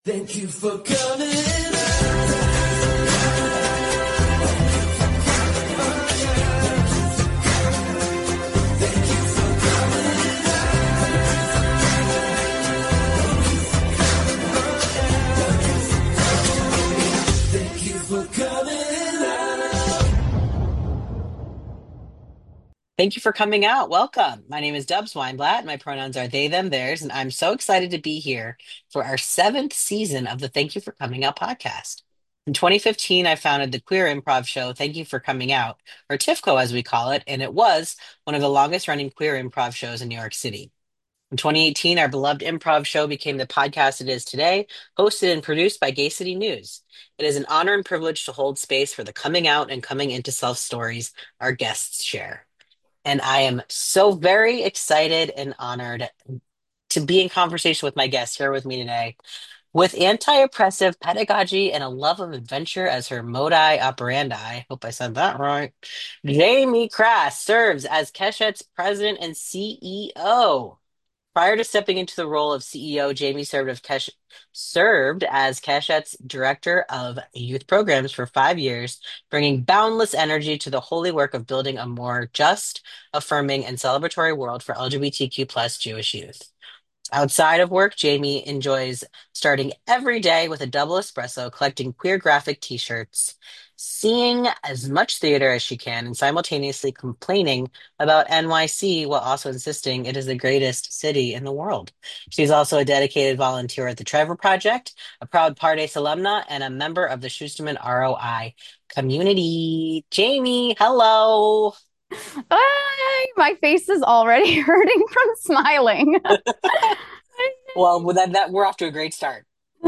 Thank you for coming. Thank you for coming. Thank you for coming out. Welcome. My name is Dubs Weinblatt. My pronouns are they, them, theirs, and I'm so excited to be here for our seventh season of the Thank You for Coming Out podcast. In 2015, I founded the queer improv show Thank You for Coming Out, or TIFCO as we call it, and it was one of the longest running queer improv shows in New York City. In 2018, our beloved improv show became the podcast it is today, hosted and produced by Gay City News. It is an honor and privilege to hold space for the coming out and coming into self stories our guests share. And I am so very excited and honored to be in conversation with my guest here with me today. With anti-oppressive pedagogy and a love of adventure as her modi operandi, hope I said that right. Jamie Crass serves as Keshet's president and CEO. Prior to stepping into the role of CEO, Jamie served as Keshet's director of youth programs for 5 years, bringing boundless energy to the holy work of building a more just, affirming, and celebratory world for LGBTQ plus Jewish youth. Outside of work, Jamie enjoys starting every day with a double espresso, collecting queer graphic t-shirts, seeing as much theater as she can, and simultaneously complaining about NYC while also insisting it is the greatest city in the world. She's also a dedicated volunteer at the Trevor Project, a proud Pardes alumna, and a member of the Schusterman ROI community. Jamie, hello. My face is already hurting from smiling. Well, that we're off to a great start.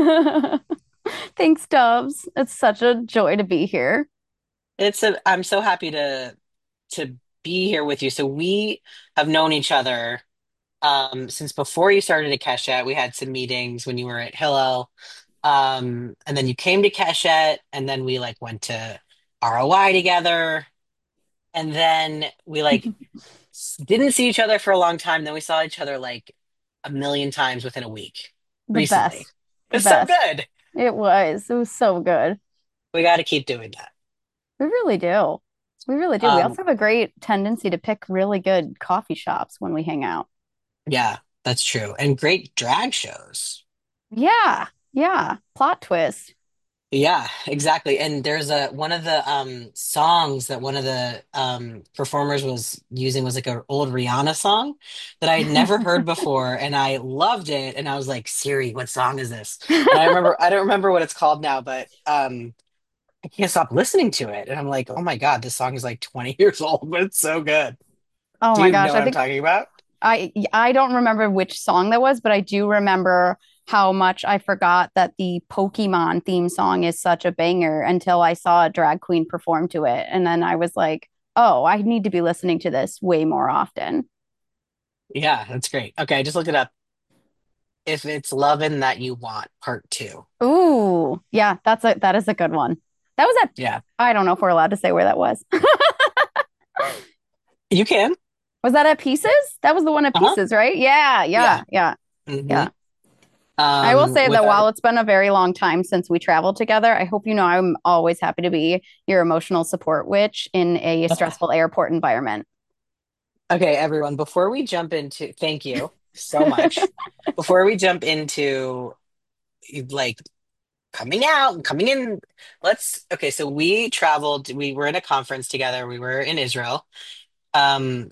Thanks, Dubs. It's such a joy to be here. I'm so happy to be here with you. So we have known each other since before you started at Keshet. We had some meetings when you were at Hillel. And then you came to Keshet, and then we like went to ROI together. And then we like didn't see each other for a long time. Then we saw each other like a million times within a week The recently. best. The It's so best. good. It was. It was so good. We got to keep doing that. We really do. We really do. We Um, also have a great tendency to pick really good coffee shops when we hang out. yeah, that's true. And great drag shows. Yeah. Yeah. Plot twist. Yeah, exactly. And there's a one of the songs that one of the performers was using was like an old Rihanna song that I had never heard before, and I loved it. And I was like, Siri, what song is this? And I don't remember what it's called now, but I can't stop listening to it. And I'm like, oh my God, this song is like 20 years old, but it's so good. Oh Do my you know gosh. what I I'm think talking about? I don't remember which song that was, but I do remember how much I forgot that the Pokemon theme song is such a banger until I saw a drag queen perform to it. And then I was like, oh, I need to be listening to this way more often. Yeah, that's great. Okay, I just looked it up. If it's lovin' that you want, part two. Ooh, yeah, that is a good one. That was at Yeah, I don't know if we're allowed to say where that was. you can. Was that at Pieces? That was the one at Uh-huh. Pieces, right? Yeah, Yeah. yeah, yeah, hmm yeah. I will say With that our while it's been a very long time since we traveled together, I hope you know I'm always happy to be your emotional support witch in a stressful airport environment. Okay, everyone, before we jump into, thank you so much. Before we jump into like coming out and coming in, okay, so we traveled, we were in a conference together. We were in Israel, um,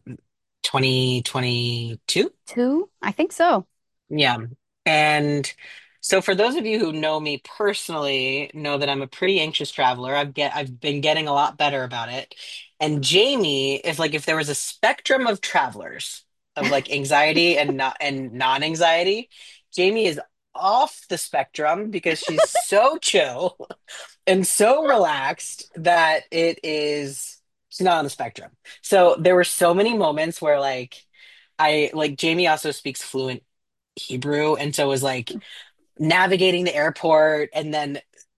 2022. Two? I think so. Yeah. And so for those of you who know me personally, know that I'm a pretty anxious traveler. I've been getting a lot better about it. And Jamie, if there was a spectrum of travelers of like anxiety and not and non-anxiety, Jamie is off the spectrum because she's so chill and so relaxed that she's not on the spectrum. So there were so many moments where Jamie also speaks fluent Hebrew, and so it was like navigating the airport, and then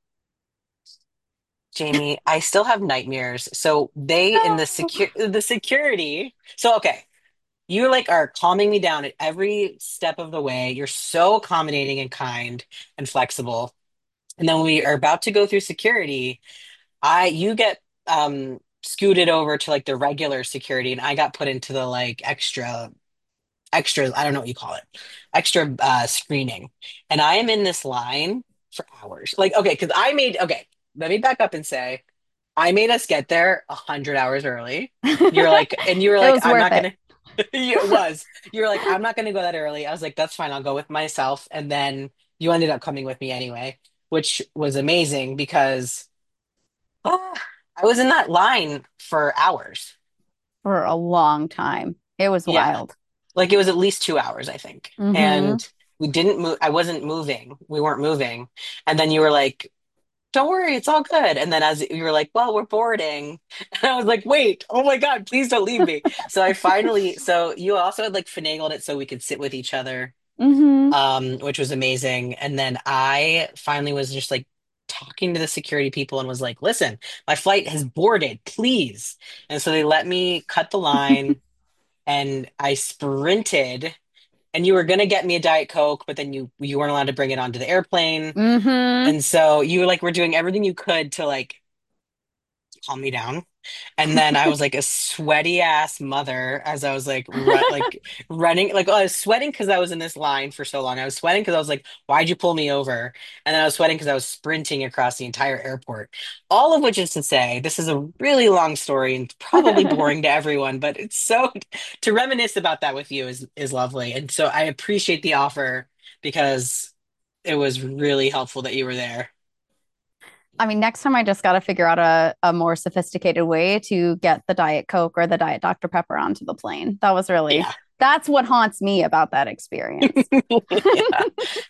Jamie, I still have nightmares. So they in No. the security. So okay, You like are calming me down at every step of the way. You're so accommodating and kind and flexible. And then when we are about to go through security, I you get scooted over to like the regular security and I got put into the like extra, I don't know what you call it, extra screening. And I am in this line for hours. Like, okay, okay, let me back up and say, I made us get there 100 hours early. You were It like, was I'm worth not it. gonna, it was, you were like, I'm not gonna go that early. I was like, that's fine, I'll go with myself. And then you ended up coming with me anyway, which was amazing because ah, I was in that line for hours. For a long time. It was Yeah. wild. Like it was at least 2 hours, I think. Hmm. And we didn't move. I wasn't moving. We weren't moving. And then you were like, don't worry, it's all good. And then as you were like, well, we're boarding. And I was like, wait, oh my God, please don't leave me. So you also had like finagled it so we could sit with each other, Hmm. which was amazing. And then I finally was just like talking to the security people and was like, listen, my flight has boarded, please. And so they let me cut the line and I sprinted and you were gonna get me a Diet Coke, but then you weren't allowed to bring it onto the airplane. Hmm. And so you like were doing everything you could to like calm me down. And then I was like a sweaty ass mother as I was like running like I was sweating because I was in this line for so long. I was sweating because I was like, why'd you pull me over? And then I was sweating because I was sprinting across the entire airport. All of which is to say, this is a really long story and probably boring to everyone, but it's so to reminisce about that with you is lovely. And so I appreciate the offer because it was really helpful that you were there. I mean, next time I just got to figure out a more sophisticated way to get the Diet Coke or the Diet Dr. Pepper onto the plane. Yeah. That's what haunts me about that experience. Yeah.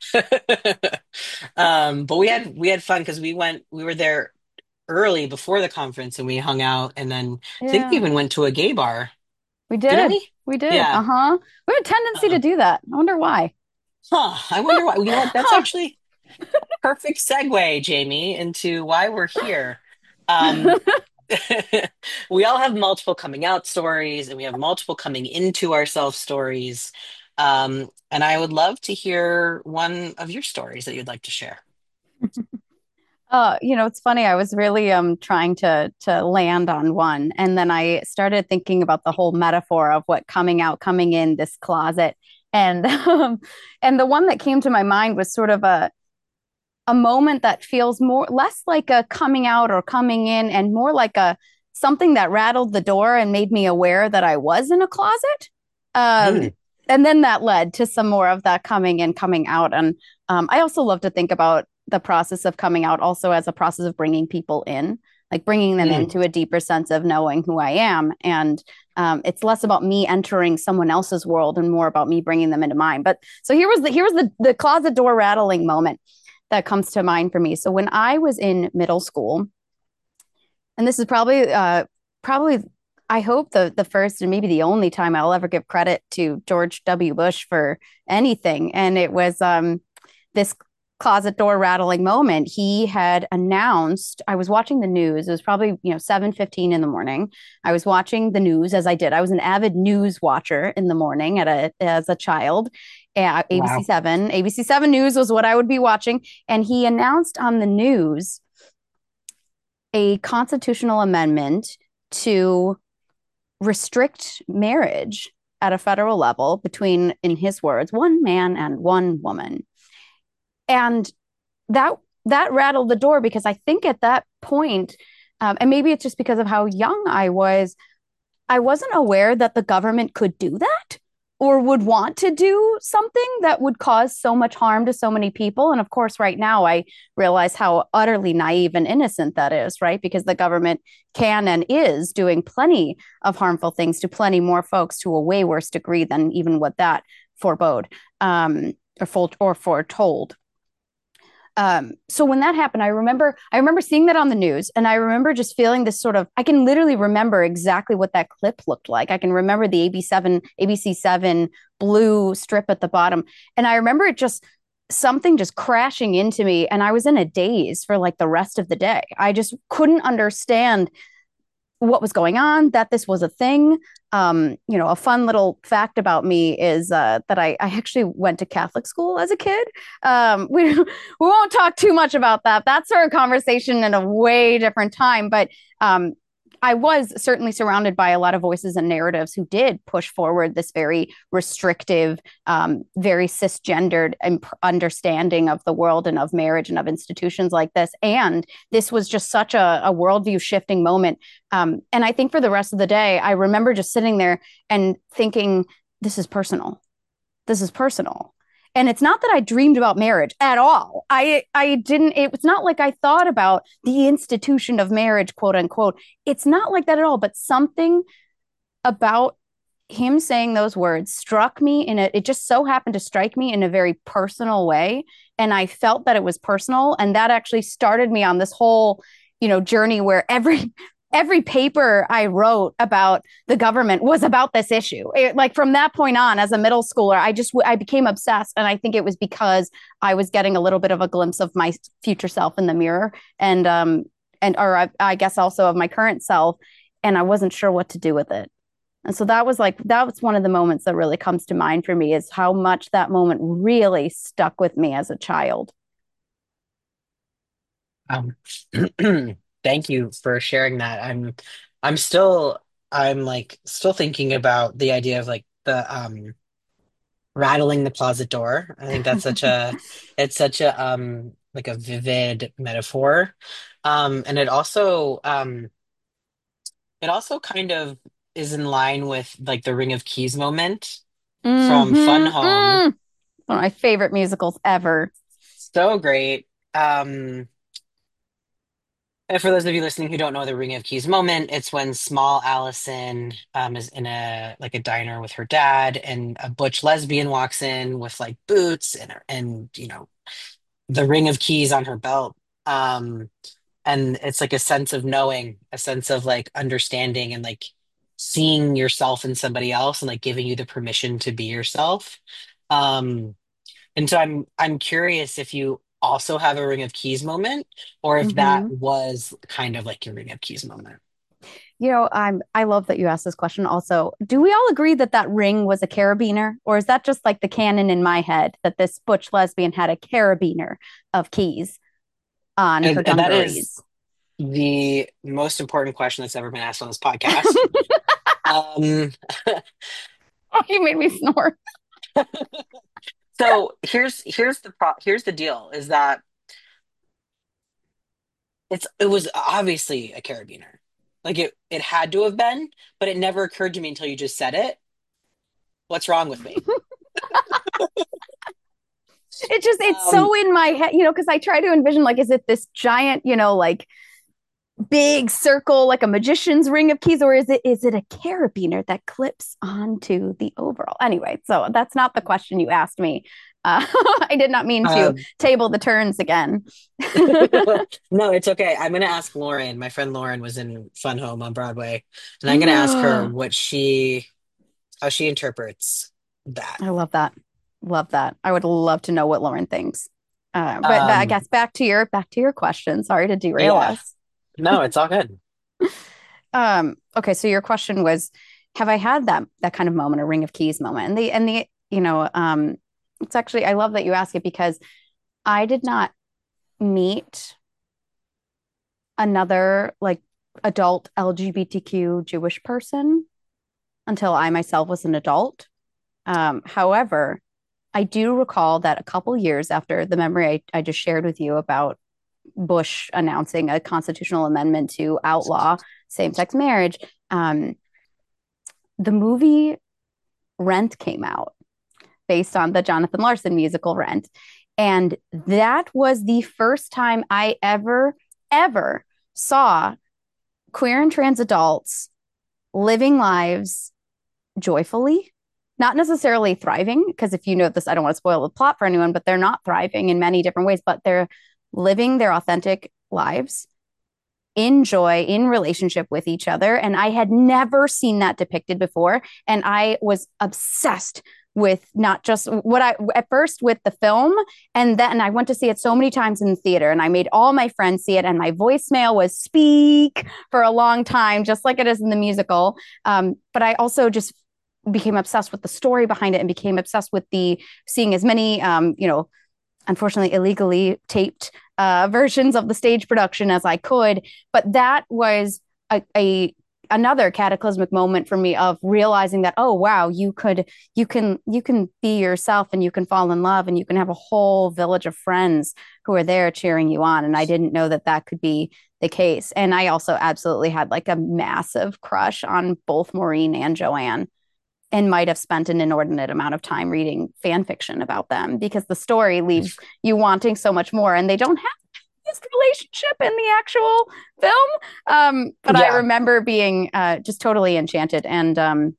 But we had fun because we were there early before the conference and we hung out and then I think we Yeah, even went to a gay bar, we didn't did. we? We did. Yeah. Uh-huh. We have a tendency to Um, do that. I wonder why. I wonder why. You know what? That's Huh. actually perfect segue, Jamie, into why we're here. Um, we all have multiple coming out stories and we have multiple coming into ourselves stories. And I would love to hear one of your stories that you'd like to share. It's funny. I was really trying to land on one, and then I started thinking about the whole metaphor of what coming out, coming in this closet, and and the one that came to my mind was sort of a moment that feels more less like a coming out or coming in, and more like a something that rattled the door and made me aware that I was in a closet. Um, Mm, and then that led to some more of that coming in, coming out, and I also love to think about the process of coming out also as a process of bringing people in, like bringing them mm. into a deeper sense of knowing who I am. And it's less about me entering someone else's world and more about me bringing them into mine. But so here was the closet door rattling moment that comes to mind for me. So when I was in middle school, and this is probably I hope the first and maybe the only time I'll ever give credit to George W. Bush for anything. And it was this closet door rattling moment. He had announced, I was watching the news. It was probably, 7:15 in the morning. I was watching the news as I did. I was an avid news watcher in the morning as a child. ABC Wow. 7. ABC 7 News was what I would be watching. And he announced on the news a constitutional amendment to restrict marriage at a federal level between, in his words, one man and one woman. And that that rattled the door because I think at that point, and maybe it's just because of how young I wasn't aware that the government could do that or would want to do something that would cause so much harm to so many people. And of course, right now, I realize how utterly naive and innocent that is, right? Because the government can and is doing plenty of harmful things to plenty more folks to a way worse degree than even what that forebode or foretold. So when that happened, I remember seeing that on the news, and I remember just feeling this sort of, I can literally remember exactly what that clip looked like. I can remember the ABC7 blue strip at the bottom. And I remember it just something just crashing into me. And I was in a daze for like the rest of the day. I just couldn't understand what was going on, that this was a thing. A fun little fact about me is that I actually went to Catholic school as a kid. We won't talk too much about that. That's our conversation in a way different time. But I was certainly surrounded by a lot of voices and narratives who did push forward this very restrictive, very cisgendered understanding of the world and of marriage and of institutions like this. And this was just such a worldview shifting moment. And I think for the rest of the day, I remember just sitting there and thinking, this is personal. This is personal. And it's not that I dreamed about marriage at all. I didn't, it was not like I thought about the institution of marriage, quote unquote. It's not like that at all. But something about him saying those words struck me it just so happened to strike me in a very personal way. And I felt that it was personal. And that actually started me on this whole, journey where every paper I wrote about the government was about this issue. Like from that point on, as a middle schooler, I became obsessed. And I think it was because I was getting a little bit of a glimpse of my future self in the mirror or I guess also of my current self. And I wasn't sure what to do with it. And so that was one of the moments that really comes to mind for me, is how much that moment really stuck with me as a child. Um, thank you for sharing that. I'm still thinking about the idea of like the rattling the closet door. I think that's such a like a vivid metaphor. And it also kind of is in line with like the Ring of Keys moment from Fun Mm-hmm. Home. One of my favorite musicals ever. So great. And for those of you listening who don't know the Ring of Keys moment, it's when small Allison is in a diner with her dad, and a butch lesbian walks in with like boots and the ring of keys on her belt. Um, and it's like a sense of knowing, a sense of like understanding, and like seeing yourself in somebody else, and like giving you the permission to be yourself. Um, and so I'm curious if you also have a Ring of Keys moment, or if that Mm-hmm. was kind of like your Ring of Keys moment. I love that you asked this question. Also, do we all agree that that ring was a carabiner, or is that just like the canon in my head that this butch lesbian had a carabiner of keys on her And that is dungarees? the most important question that's ever been asked on this podcast. Um, Oh, you made me snort. so here's the deal is that it was obviously a carabiner. Like it had to have been, but it never occurred to me until you just said it. What's wrong with me? It's Um, so in my head, because I try to envision, like, is it this giant, like big circle, like a magician's ring of keys, or is it a carabiner that clips onto the overall? Anyway, so that's not the question you asked me. I did not mean to um, table the turns again. no, it's okay. I'm gonna ask Lauren. My friend Lauren was in Fun Home on Broadway, and I'm gonna ask her I how she interprets that. love that. Love that. I would love to know what Lauren thinks. But I Um, guess back to your question. Sorry to derail yeah, us. no, it's all good. Okay, so your question was, have I had that kind of moment, a ring of keys moment? It's actually, I love that you ask it, because I did not meet another like adult LGBTQ Jewish person until I myself was an adult. However, I do recall that a couple years after the memory I just shared with you about Bush announcing a constitutional amendment to outlaw same-sex marriage, um, the movie Rent came out, based on the Jonathan Larson musical Rent. And that was the first time I ever saw queer and trans adults living lives joyfully, not necessarily thriving, because if you know this, I don't want to spoil the plot for anyone, but they're not thriving in many different ways, but they're living their authentic lives in joy, in relationship with each other. And I had never seen that depicted before. And I was obsessed with not just what I at first with the film, and then I went to see it so many times in the theater, and I made all my friends see it, and my voicemail was "speak" for a long time, just like it is in the musical. But I also just became obsessed with the story behind it, and became obsessed with the seeing as many, unfortunately illegally taped versions of the stage production as I could. But that was a another cataclysmic moment for me of realizing that, oh wow, you can be yourself, and you can fall in love, and you can have a whole village of friends who are there cheering you on. And I didn't know that that could be the case. And I also absolutely had like a massive crush on both Maureen and Joanne, and might have spent an inordinate amount of time reading fan fiction about them, because the story leaves you wanting so much more, and they don't have this relationship in the actual film. But I Yeah. remember being just totally enchanted. And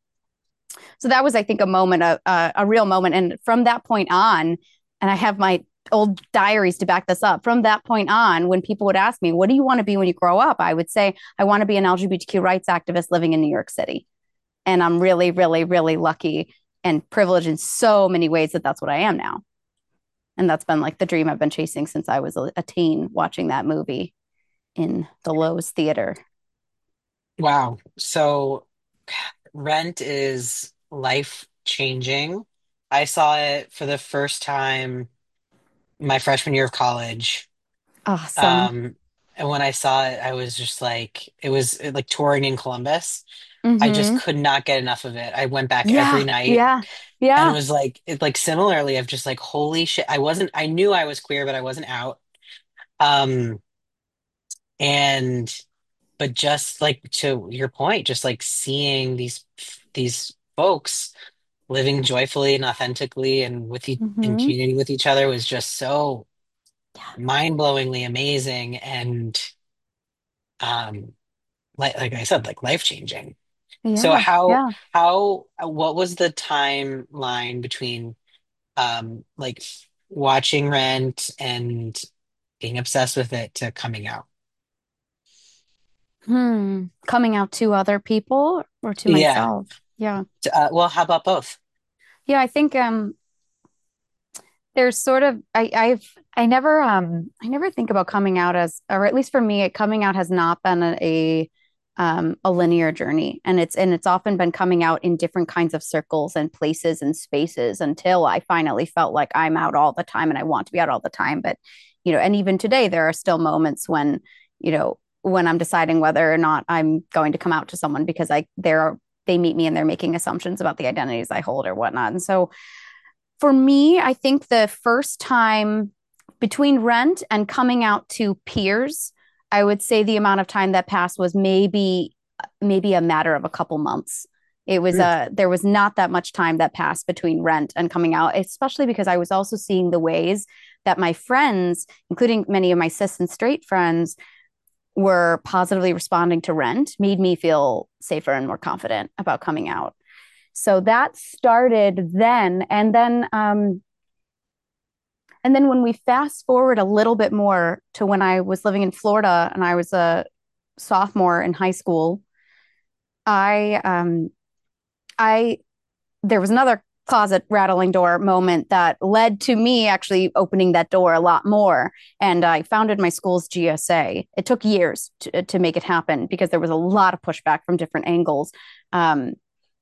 so that was, I think, a moment, a real moment. And from that point on, and I have my old diaries to back this up, from that point on, when people would ask me, what do you want to be when you grow up? I would say, I want to be an LGBTQ rights activist living in New York City. And I'm really, really, really lucky and privileged in so many ways that that's what I am now. And that's been like the dream I've been chasing since I was a teen, watching that movie in the Lowe's Theater. Wow. So Rent is life changing. I saw it for the first time my freshman year of college. Awesome. Um, and when I saw it, I was just like, it was like touring in Columbus. I just Mm-hmm. could not get enough of it. I went back every Yeah, night yeah, and yeah. was like, it like similarly of just like, holy shit. I knew I was queer, but I wasn't out. Um, and but just like to your point, just like seeing these folks living joyfully and authentically and in Mm-hmm. community with each other was just so mind-blowingly amazing and um like I said, like life-changing. So Yeah, yeah. how what was the timeline between like watching Rent and being obsessed with it to coming out? Coming out to other people or to Yeah. myself. Yeah. Well, how about both? Yeah, I think there's sort of I never think about coming out as, or at least for me, coming out has not been a linear journey, and it's often been coming out in different kinds of circles and places and spaces until I finally felt like I'm out all the time and I want to be out all the time. But and even today there are still moments when when I'm deciding whether or not I'm going to come out to someone, because they meet me and they're making assumptions about the identities I hold or whatnot. And so for me, I think the first time between Rent and coming out to peers, I would say the amount of time that passed was maybe a matter of a couple months. Mm, There was not that much time that passed between Rent and coming out, especially because I was also seeing the ways that my friends, including many of my cis and straight friends, were positively responding to Rent, made me feel safer and more confident about coming out. So that started then. And then when we fast forward a little bit more to when I was living in Florida and I was a sophomore in high school, I I there was another closet rattling door moment that led to me actually opening that door a lot more. And I founded my school's GSA. It took years to make it happen because there was a lot of pushback from different angles. Um,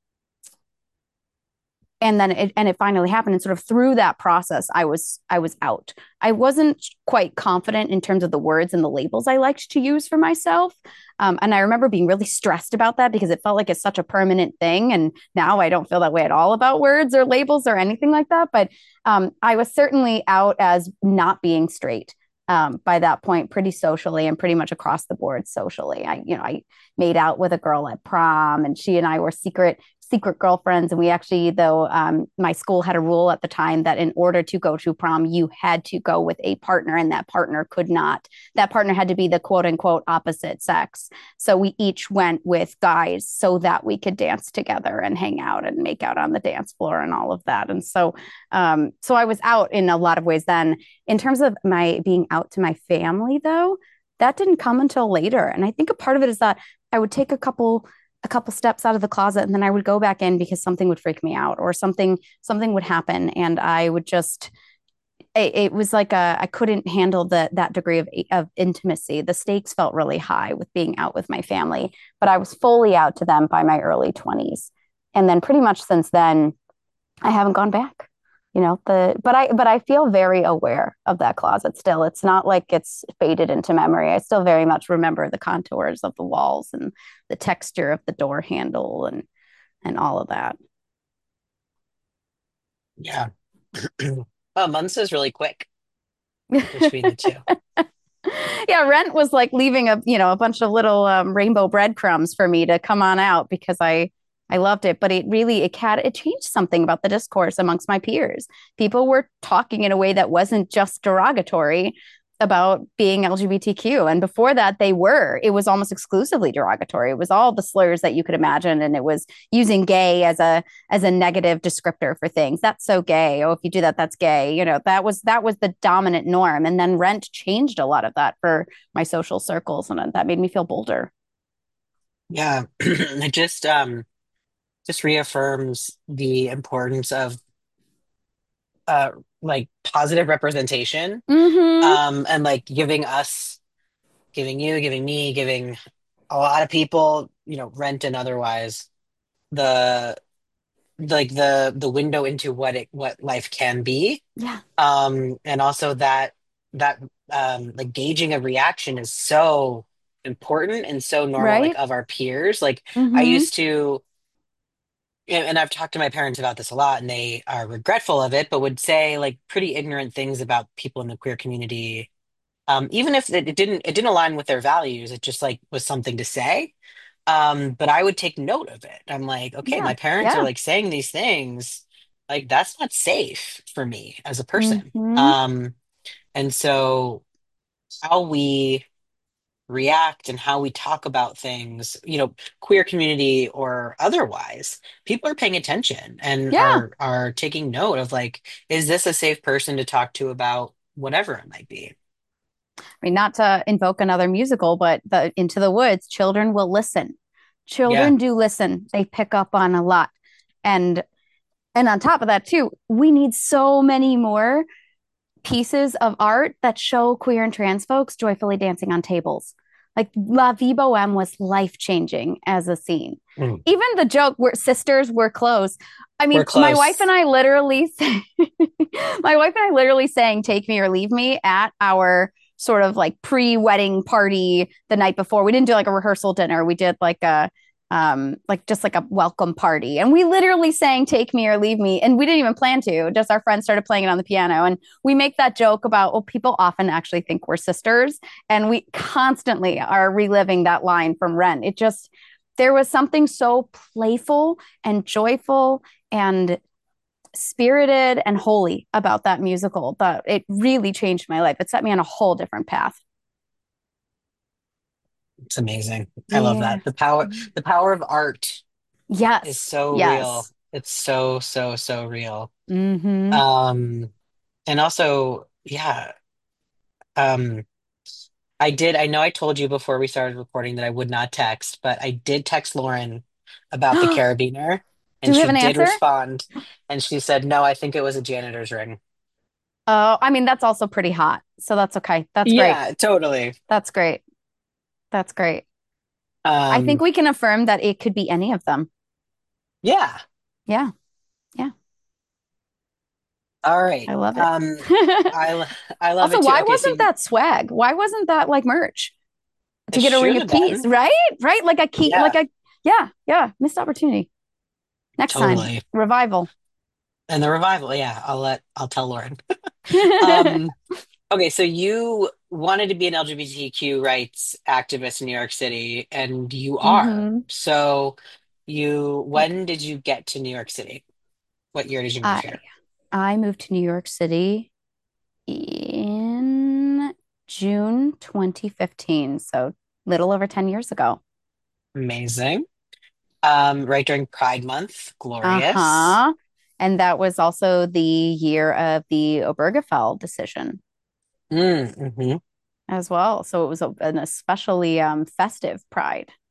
and then it finally happened, and sort of through that process I was out. I wasn't quite confident in terms of the words and the labels I liked to use for myself. And I remember being really stressed about that because it felt like it's such a permanent thing, and now I don't feel that way at all about words or labels or anything like that. But I was certainly out as not being straight by that point, pretty socially and pretty much across the board socially. I made out with a girl at prom, and she and I were secret girlfriends. And we actually, though, my school had a rule at the time that in order to go to prom, you had to go with a partner, and that partner had to be the quote unquote opposite sex. So we each went with guys so that we could dance together and hang out and make out on the dance floor and all of that. And so I was out in a lot of ways then. In terms of my being out to my family, though, that didn't come until later. And I think a part of it is that I would take a couple a couple steps out of the closet, and then I would go back in because something would freak me out or something would happen, and I would just it was like I couldn't handle that degree of intimacy. The stakes felt really high with being out with my family, but I was fully out to them by my early 20s. And then pretty much since then, I haven't gone back. But I feel very aware of that closet still. It's not like it's faded into memory. I still very much remember the contours of the walls and the texture of the door handle and all of that. Yeah. Well, months is really quick between the two. Yeah, Rent was like leaving a bunch of little rainbow breadcrumbs for me to come on out because I loved it, but it changed something about the discourse amongst my peers. People were talking in a way that wasn't just derogatory about being LGBTQ, and before that it was almost exclusively derogatory. It was all the slurs that you could imagine, and it was using gay as a negative descriptor for things. That's so gay. Oh, if you do that, that's gay. That was the dominant norm, and then Rent changed a lot of that for my social circles, and that made me feel bolder. Yeah. It just reaffirms the importance of uh like positive representation, Mm-hmm. and like giving you, giving me, giving a lot of people, rent and otherwise, the the window into what life can be. Yeah. And also that like gauging a reaction is so important and so normal, like Right. of our peers. Like I Mm-hmm. used to, and I've talked to my parents about this a lot, and they are regretful of it, but would say like pretty ignorant things about people in the queer community. Even if it didn't align with their values, it just like was something to say. But I would take note of it. I'm like, okay, Yeah. my parents are Yeah. like saying these things, like that's not safe for me as a person. Mm-hmm. And so how we react and how we talk about things, queer community or otherwise, people are paying attention and Yeah. are taking note of like, is this a safe person to talk to about whatever it might be? I mean, not to invoke another musical, but the Into the Woods, children will listen. Yeah, Children do listen. They pick up on a lot. And and on top of that, too, we need so many more pieces of art that show queer and trans folks joyfully dancing on tables. Like La Vie Boheme was life changing as a scene. mm, Even the joke where sisters were close. I we're mean, close. my wife and I literally sang "Take Me or Leave Me" at our sort of like pre-wedding party the night before. We didn't do like a rehearsal dinner. We did like just like a welcome party. And we literally sang Take Me or Leave Me. And we didn't even plan to. Just our friends started playing it on the piano. And we make that joke about, well, people often actually think we're sisters. And we constantly are reliving that line from Rent. There was something so playful and joyful and spirited and holy about that musical that it really changed my life. It set me on a whole different path. It's amazing. I love Yeah. that. The power of art is Yes. so real. Yes. It's so, so, so real. Mm-hmm. Um, and also, yeah, um, I know I told you before we started recording that I would not text, but I did text Lauren about the carabiner, Do and we have she an did answer? respond, and she said, no, I think it was a janitor's ring. Oh, I mean, that's also pretty hot. So that's okay. That's great. Yeah, totally. That's great. That's great. I think Um, we can affirm that it could be any of them. yeah. Yeah. Yeah. All right. I love it. I I love Also, it too. why Okay, so wasn't that swag? Why wasn't that like merch to it get a ring should of have keys? been. Right? Right? Like a key, Yeah, yeah, yeah, missed opportunity. Next time, totally. revival. And the revival, yeah, I'll tell Lauren. Um, okay, so you wanted to be an LGBTQ rights activist in New York City, and you are. hmm So when did you get to New York City? What year did you move I here? I moved to New York City in June 2015, so little over 10 years ago. Amazing. Right during Pride Month. Glorious. Uh-huh. And that was also the year of the Obergefell decision Mm-hmm. as well. So it was an especially festive Pride.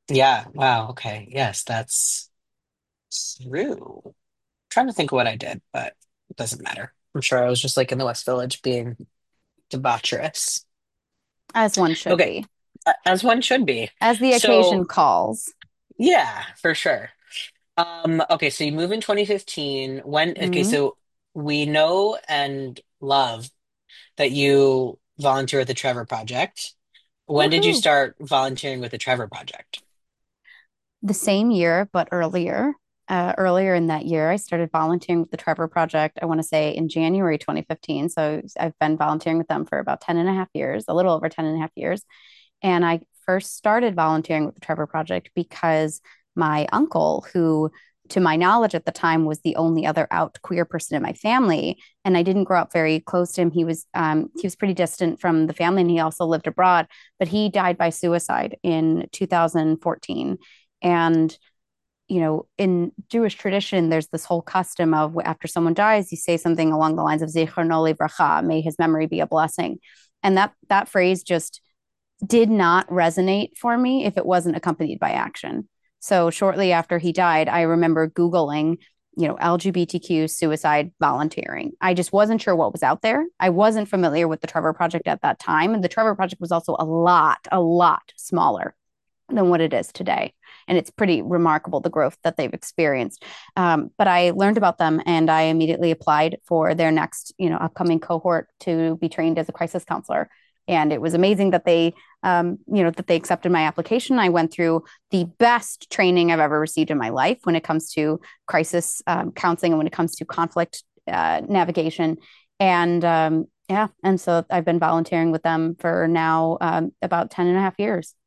Yeah. Wow. Okay. Yes, that's true. Trying to think of what I did, but it doesn't matter. I'm sure I was just like in the West Village being debaucherous. As one should Okay. be, As one should be. as the occasion So, calls. yeah, for sure. Okay, so you move in 2015. Okay, Mhm. so we know and love that you volunteer at the Trevor Project. When did you Woohoo. start volunteering with the Trevor Project? The same year, but earlier. Earlier in that year, I started volunteering with the Trevor Project, I want to say in January 2015. So I've been volunteering with them for about 10 and a half years, a little over 10 and a half years. And I first started volunteering with the Trevor Project because my uncle, who to my knowledge at the time was the only other out queer person in my family, and I didn't grow up very close to him. He was pretty distant from the family, and he also lived abroad. But he died by suicide in 2014, and in Jewish tradition, there's this whole custom of after someone dies, you say something along the lines of Zichrono Livracha, may his memory be a blessing. And that phrase just did not resonate for me if it wasn't accompanied by action. So shortly after he died, I remember Googling, LGBTQ suicide volunteering. I just wasn't sure what was out there. I wasn't familiar with the Trevor Project at that time. And the Trevor Project was also a lot smaller than what it is today. And it's pretty remarkable the growth that they've experienced. But I learned about them and I immediately applied for their next, upcoming cohort to be trained as a crisis counselor. And it was amazing that they accepted my application. I went through the best training I've ever received in my life when it comes to crisis counseling and when it comes to conflict navigation. And so I've been volunteering with them for now about 10 and a half years.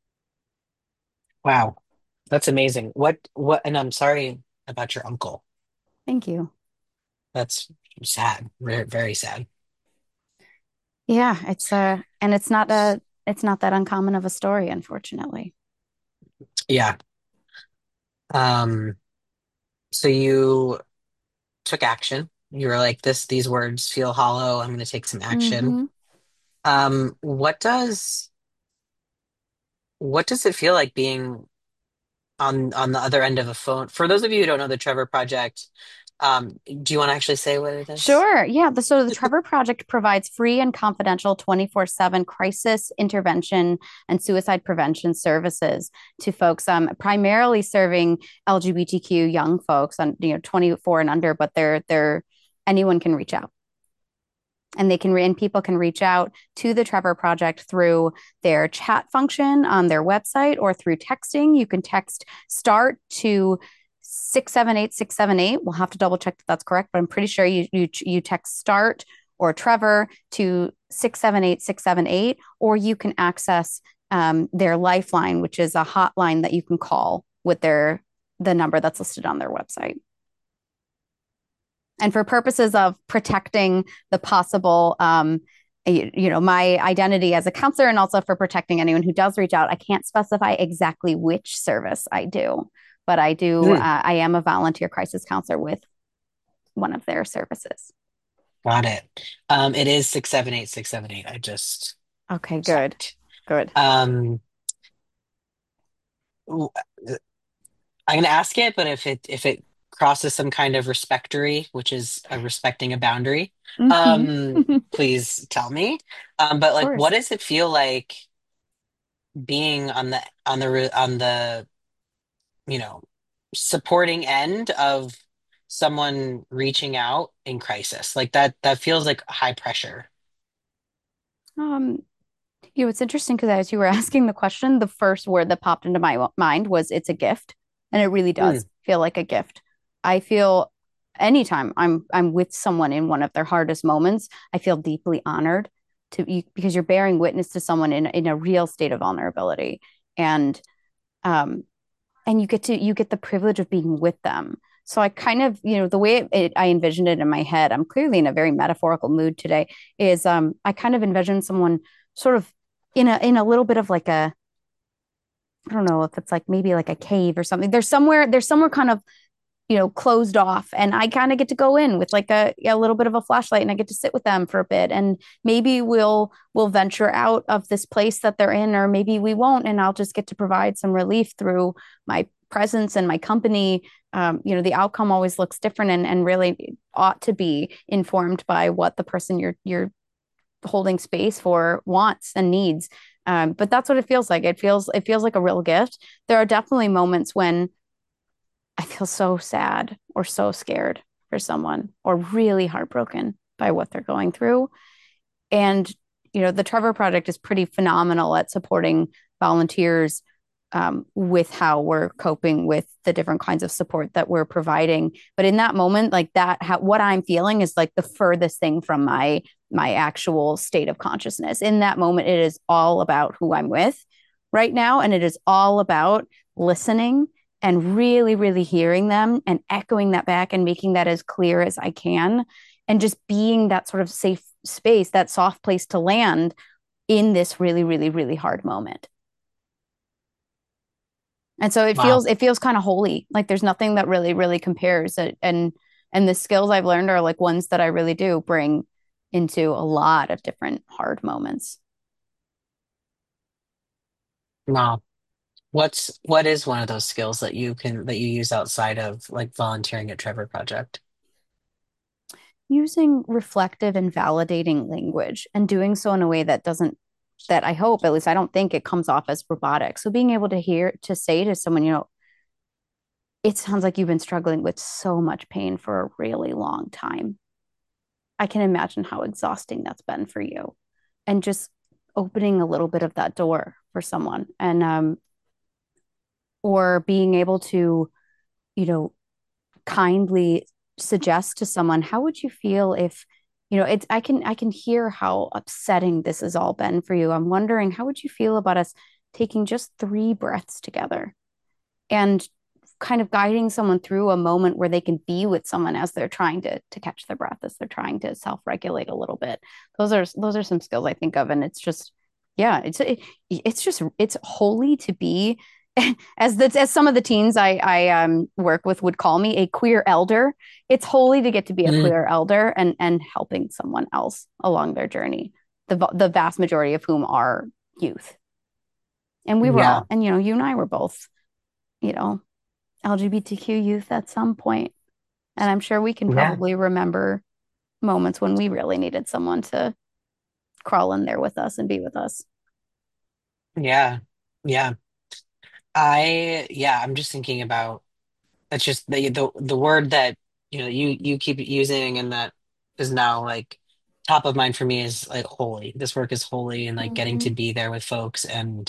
Wow, that's amazing. And I'm sorry about your uncle. Thank you. That's sad, very, very sad. Yeah, and it's not that uncommon of a story, unfortunately. Yeah. Um, so you took action. You were like, these words feel hollow. I'm going to take some action. Hmm. Um, what does what does it feel like being on the other end of a phone? For those of you who don't know the Trevor Project, do you want to actually say what it is? Sure. Yeah. So the Trevor Project provides free and confidential 24/7 crisis intervention and suicide prevention services to folks, primarily serving LGBTQ young folks on 24 and under, but they're anyone can reach out. And people can reach out to the Trevor Project through their chat function on their website or through texting. You can text START to 678 678. We'll have to double check that that's correct, but I'm pretty sure you text START or Trevor to 678 678, or you can access their Lifeline, which is a hotline that you can call with the number that's listed on their website. And for purposes of protecting the possible, my identity as a counselor, and also for protecting anyone who does reach out, I can't specify exactly which service I do, but I do. Hmm, I am a volunteer crisis counselor with one of their services. got it. It is 678 678. I just Okay, good, checked. good. Um, w- I'm gonna ask it, but if it crosses some kind of respectory, which is a respecting a boundary, Hmm. please tell me. Of But like, what course. does it feel like being on the you know supporting end of someone reaching out in crisis? Like that feels like high pressure. Um, it's interesting because as you were asking the question, the first word that popped into my mind was it's a gift. And it really does Mm, feel like a gift. I feel anytime I'm with someone in one of their hardest moments, I feel deeply honored because you're bearing witness to someone in a real state of vulnerability. And um and you get the privilege of being with them. So I kind of, the way I envisioned it in my head, I'm clearly in a very metaphorical mood today, is I kind of envision someone sort of in a little bit of like I don't know if it's like maybe like a cave or something. There's somewhere kind of closed off, and I kind of get to go in with like a little bit of a flashlight, and I get to sit with them for a bit, and maybe we'll venture out of this place that they're in, or maybe we won't, and I'll just get to provide some relief through my presence and my company. The outcome always looks different, and really ought to be informed by what the person you're holding space for wants and needs. But that's what it feels like. It feels like a real gift. There are definitely moments when I feel so sad or so scared for someone, or really heartbroken by what they're going through. And, the Trevor Project is pretty phenomenal at supporting volunteers with how we're coping with the different kinds of support that we're providing. But in that moment, like that, what I'm feeling is like the furthest thing from my actual state of consciousness. In that moment, it is all about who I'm with right now, and it is all about listening and really, really hearing them and echoing that back and making that as clear as I can, and just being that sort of safe space, that soft place to land in this really, really, really hard moment. And so it Wow. feels kind of holy. Like there's nothing that really, really compares. And the skills I've learned are like ones that I really do bring into a lot of different hard moments. Wow. What is one of those skills that you use outside of like volunteering at Trevor Project? Using reflective and validating language, and doing so in a way that I hope, at least I don't think it comes off as robotic. So being able to say to someone, it sounds like you've been struggling with so much pain for a really long time. I can imagine how exhausting that's been for you. And just opening a little bit of that door for someone, and or being able to, you know, kindly suggest to someone, how would you feel if, it's I can hear how upsetting this has all been for you. I'm wondering, how would you feel about us taking just 3 breaths together, and kind of guiding someone through a moment where they can be with someone as they're trying to catch their breath, as they're trying to self-regulate a little bit. Those are some skills I think of, and it's just, yeah, it's just, it's holy to be as some of the teens I work with would call me, a queer elder. It's holy to get to be a Mm, queer elder, and helping someone else along their journey, the vast majority of whom are youth. And we were yeah. all, and you and I were both, you know LGBTQ youth at some point. And I'm sure we can Yeah. probably remember moments when we really needed someone to crawl in there with us and be with us. Yeah. Yeah. I'm just thinking about it's just the word that you keep using and that is now like top of mind for me is like holy. This work is holy and like getting to Mhm. be there with folks and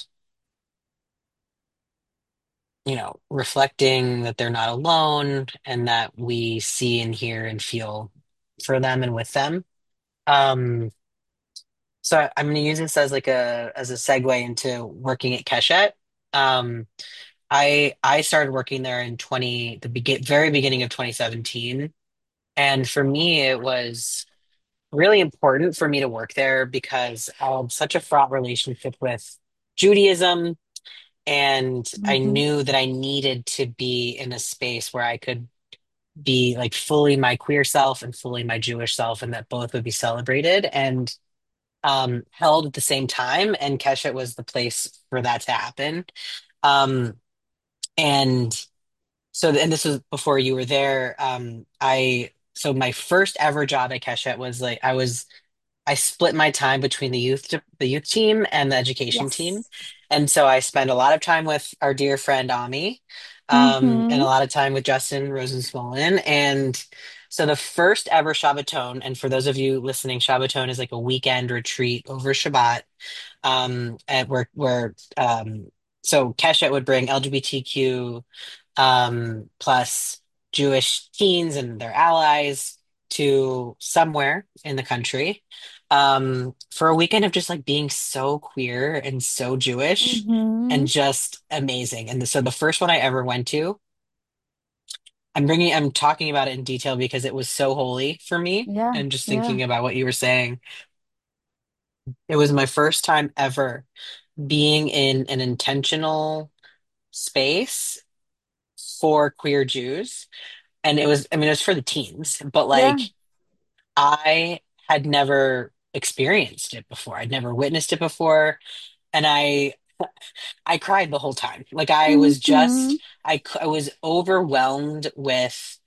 reflecting that they're not alone and that we see and hear and feel for them and with them. Um, I'm going to use this as like a segue into working at Keshet. Um, I started working there in 20 the very beginning of 2017, and for me it was really important for me to work there because I had such a fraught relationship with Judaism, and I Mhm. knew that I needed to be in a space where I could be like fully my queer self and fully my Jewish self, and that both would be celebrated and held at the same time. And Keshet was the place for that to happen. Um, and and this was before you were there. So my first ever job at Keshet was like I split my time between the youth team and the education team. Yes. And so I spend a lot of time with our dear friend Ami, and a Hmm. lot of time with Justin Rosensmollen. And so the first ever Shabbaton, and for those of you listening, Shabbaton is like a weekend retreat over Shabbat, at so Keshet would bring LGBTQ plus Jewish teens and their allies to somewhere in the country, for a weekend of just like being so queer and so Jewish and Hmm. just amazing. And so the first one I ever went to, I'm talking about it in detail because it was so holy for me. Yeah. And just Yeah. thinking about what you were saying, it was my first time ever being in an intentional space for queer Jews. and I mean, it was for the teens, but Yeah. like I had never experienced it before. I'd never witnessed it before. And I cried the whole time. Like I was Hmm. just, I was overwhelmed with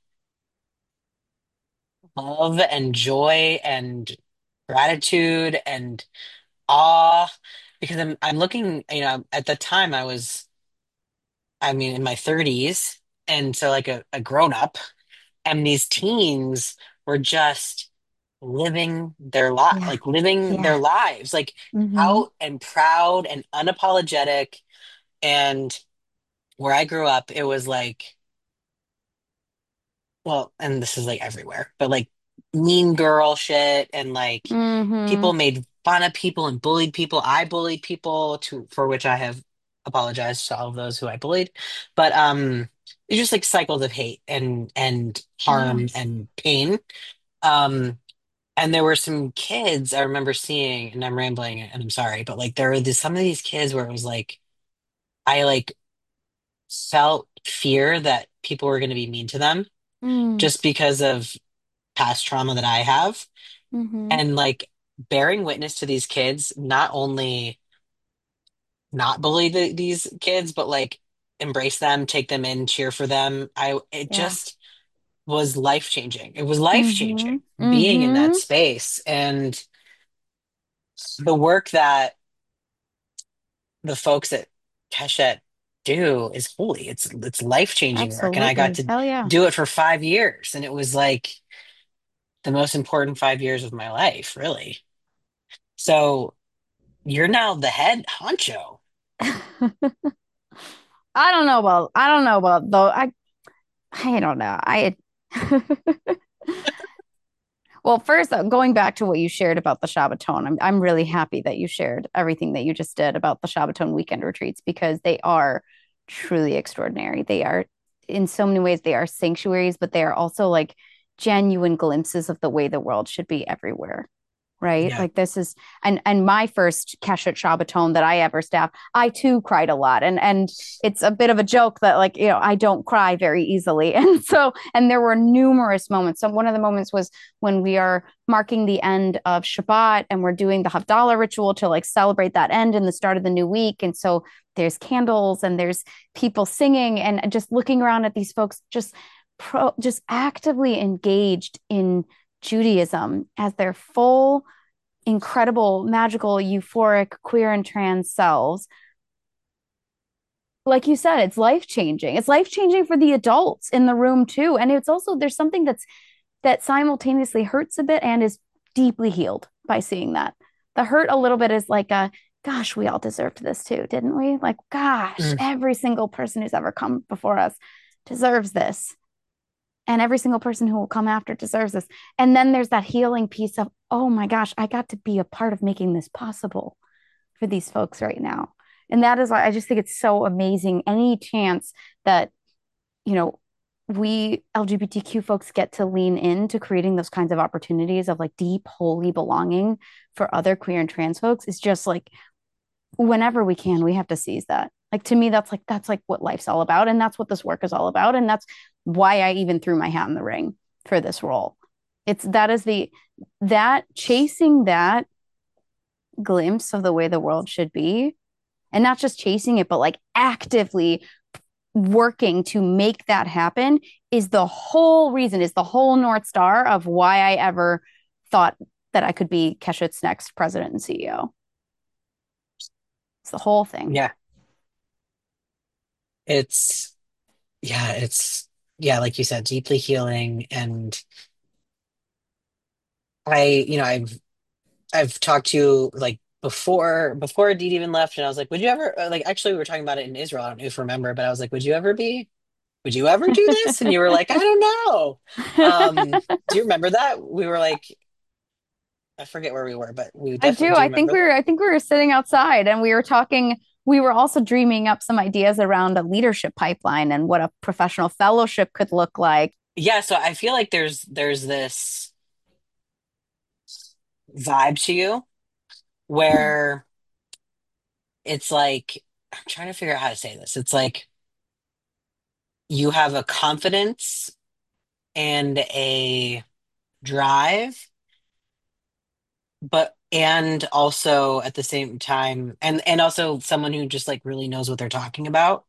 love and joy and gratitude and awe because I'm looking, at the time I mean, in my 30s, and so like a grown up, and these teens were just Yeah. living their Yeah. lives, like Hmm. out and proud and unapologetic. And where I grew up, it was like, well, and this is like everywhere, but like mean girl shit and like Hmm. people made fun of people and bullied people. I bullied people for which I have apologized to all of those who I bullied. But it's just like cycles of hate and harm Yes. and pain. Um and there were some kids I remember seeing, and I'm rambling and I'm sorry, but like there were some of these kids where it was like I like felt fear that people were going to be mean to them Mm. just because of past trauma that I have. Hmm. And like bearing witness to these kids, not only not bully these kids, but like embrace them, take them in, cheer for them. It Yeah. just was life changing. It was life Hmm. changing being in that Hmm. space. And the work that the folks at Keshet do is holy. It's life changing work. And I got Absolutely. to Hell yeah. do it for 5 years. And it was like the most important 5 years of my life, really. So you're now the head honcho. I don't know about though. I don't know. I Well, first, going back to what you shared about the Shabbaton, I'm really happy that you shared everything that you just did about the Shabbaton weekend retreats because they are truly extraordinary. They are, in so many ways, they are sanctuaries, but they are also like genuine glimpses of the way the world should be everywhere, right? Yeah. Like this is and my first Keshet Shabbaton that I ever staffed, I too cried a lot. And it's a bit of a joke that like, I don't cry very easily. And so and there were numerous moments. So one of the moments was when we are marking the end of Shabbat and we're doing the Havdalah ritual to like celebrate that end and the start of the new week. And so there's candles and there's people singing and just looking around at these folks just actively engaged in Judaism as their full, incredible, magical, euphoric, queer and trans selves. Like you said, it's life changing. It's life changing for the adults in the room too. And it's also, there's something that simultaneously hurts a bit and is deeply healed by seeing that. The hurt a little bit is like gosh, we all deserved this too, didn't we? Like, gosh, Mm. every single person who's ever come before us deserves this. And every single person who will come after deserves this. And then there's that healing piece of, oh my gosh, I got to be a part of making this possible for these folks right now. And that is why I just think it's so amazing. Any chance that, you know, we LGBTQ folks get to lean into creating those kinds of opportunities of like deep, holy belonging for other queer and trans folks is just like whenever we can, we have to seize that. Like to me, that's like what life's all about. And that's what this work is all about. And that's why I even threw my hat in the ring for this role. It's that is the that chasing that glimpse of the way the world should be and not just chasing it, but like actively working to make that happen is the whole reason, is the whole North Star of why I ever thought that I could be Keshet's next president and CEO. It's the whole thing. Yeah. It's, yeah, it's, yeah, like you said, deeply healing. And I've talked to you like before Deed even left, and I was like, would you ever, like, actually, we were talking about it in Israel. I don't know if you remember, but I was like, would you ever do this? And you were like, I don't know. Do you remember that? We were like, I forget where we were, but we I definitely, do. do you remember that? I think we were sitting outside and we were talking. We were also dreaming up some ideas around a leadership pipeline and what a professional fellowship could look like. Yeah, so I feel like there's this vibe to you where it's like I'm trying to figure out how to say this. It's like you have a confidence and a drive, but and also at the same time, and also someone who just like really knows what they're talking about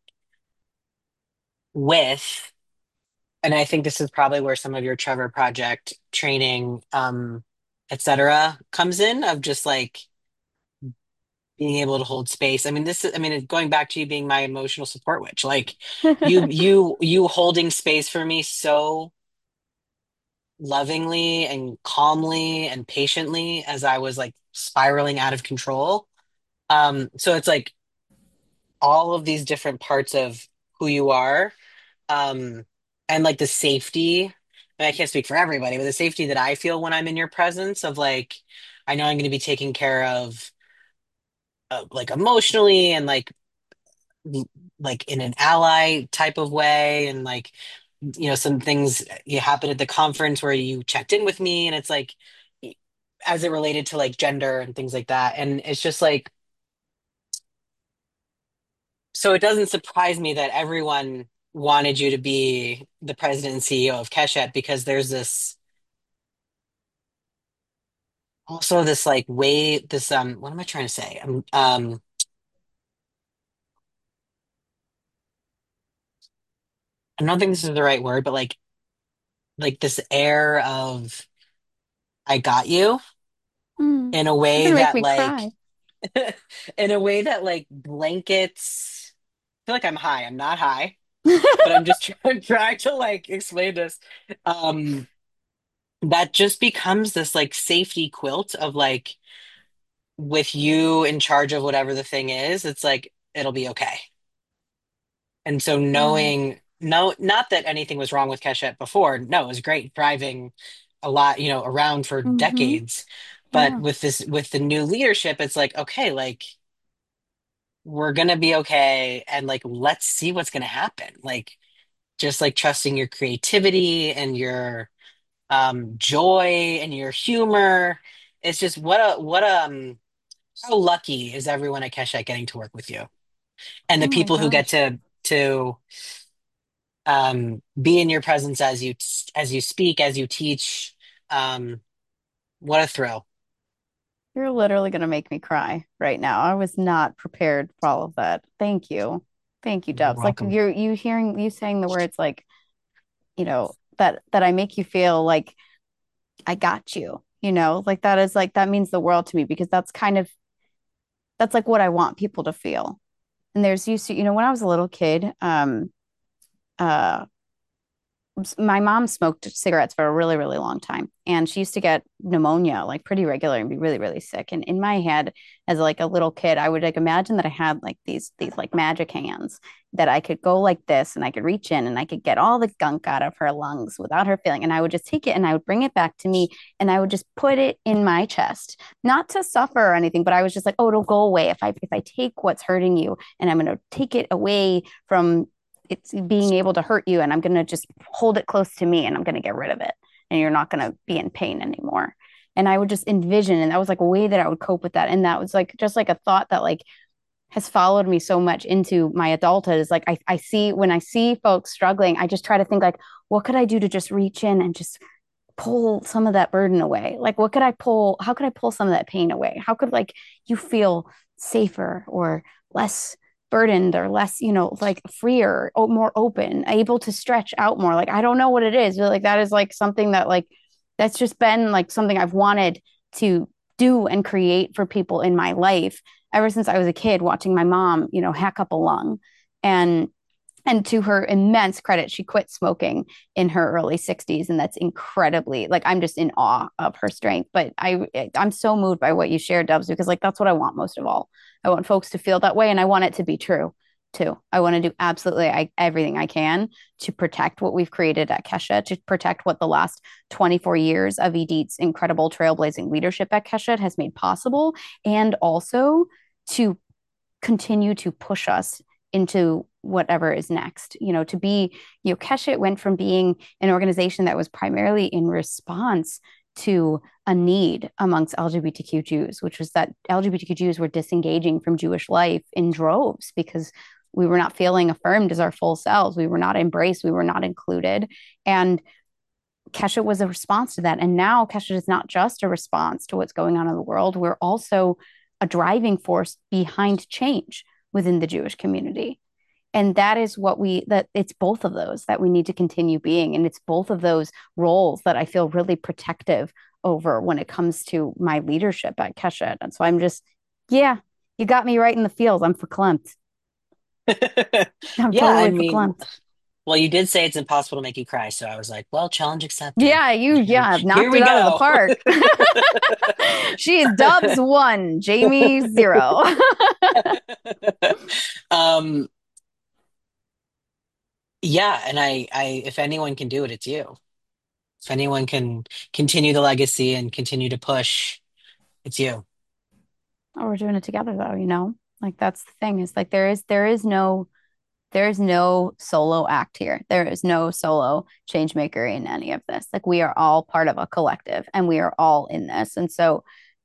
with, and I think this is probably where some of your Trevor Project training, et cetera, comes in of just like being able to hold space. I mean, this is, I mean, going back to you being my emotional support witch, like you holding space for me so lovingly and calmly and patiently as I was like spiraling out of control. So it's like all of these different parts of who you are, um, and like the safety. And I can't speak for everybody, but the safety that I feel when I'm in your presence of like, I know I'm going to be taken care of, like emotionally and like in an ally type of way, and like some things you happened at the conference where you checked in with me, and it's like as it related to like gender and things like that, and it's just like, so it doesn't surprise me that everyone wanted you to be the president and CEO of Keshet, because there's this also this like way this what am I trying to say, I don't think this is the right word, but like this air of I got you, Mm, in a you're way gonna make that me like cry. in a way that like blankets. I feel like I'm high. I'm not high, but I'm just trying to like explain this. Um, that just becomes this like safety quilt of like, with you in charge of whatever the thing is, it's like it'll be okay. And so Oh. knowing, no, not that anything was wrong with Keshet before. No, it was great thriving a lot, around for Mm-hmm. decades. But Yeah. with the new leadership, it's like, okay, like we're gonna be okay, and like let's see what's gonna happen. Like just like trusting your creativity and your joy and your humor. It's just how lucky is everyone at Keshet getting to work with you, and Oh the my people who get gosh. to be in your presence as you speak, as you teach. Um, what a thrill. You're literally gonna make me cry right now. I was not prepared for all of that. Thank you. Thank you, You're Dubs. Like welcome. you hearing you saying the words like, that I make you feel like I got you, like that is like that means the world to me because that's like what I want people to feel. And there's used to, when I was a little kid, uh my mom smoked cigarettes for a really, really long time. And she used to get pneumonia like pretty regular and be really, really sick. And in my head, as like a little kid, I would like imagine that I had like these like magic hands that I could go like this and I could reach in and I could get all the gunk out of her lungs without her feeling. And I would just take it and I would bring it back to me and I would just put it in my chest, not to suffer or anything, but I was just like, oh, it'll go away if I take what's hurting you and I'm gonna take it away from it's being able to hurt you and I'm going to just hold it close to me and I'm going to get rid of it and you're not going to be in pain anymore. And I would just envision, and that was like a way that I would cope with that. And that was like just like a thought that like has followed me so much into my adulthood is like I see when I see folks struggling, I just try to think like, what could I do to just reach in and just pull some of that burden away? Like what could I pull? How could I pull some of that pain away? How could like you feel safer or less burdened or less, like freer, more open, able to stretch out more? Like I don't know what it is, but like that is like something that like that's just been like something I've wanted to do and create for people in my life ever since I was a kid, watching my mom, hack up a lung. And and to her immense credit, she quit smoking in her early 60s. And that's incredibly, like, I'm just in awe of her strength. But I'm so moved by what you shared, Dubs, because like that's what I want most of all. I want folks to feel that way and I want it to be true too. I want to do absolutely everything I can to protect what we've created at Keshet, to protect what the last 24 years of Edith's incredible trailblazing leadership at Keshet has made possible, and also to continue to push us into whatever is next. To be, Keshet went from being an organization that was primarily in response to a need amongst LGBTQ Jews, which was that LGBTQ Jews were disengaging from Jewish life in droves because we were not feeling affirmed as our full selves. We were not embraced. We were not included. And Keshet was a response to that. And now Keshet is not just a response to what's going on in the world. We're also a driving force behind change within the Jewish community. And that is that it's both of those that we need to continue being. And it's both of those roles that I feel really protective over when it comes to my leadership at Keshet. And so I'm just, yeah, you got me right in the feels. I'm verklempt. I'm Yeah, I totally mean, verklempt. well, you did say it's impossible to make you cry, so I was like, well, challenge accepted. Yeah, yeah, Here knocked it we out of the go. park. She is Dubs one, Jamie zero. Um, yeah, and if anyone can do it, it's you. If anyone can continue the legacy and continue to push, it's you. Oh, we're doing it together though, you know? Like that's the thing is like there is no solo act here. There is no solo change maker in any of this. Like we are all part of a collective and we are all in this. And so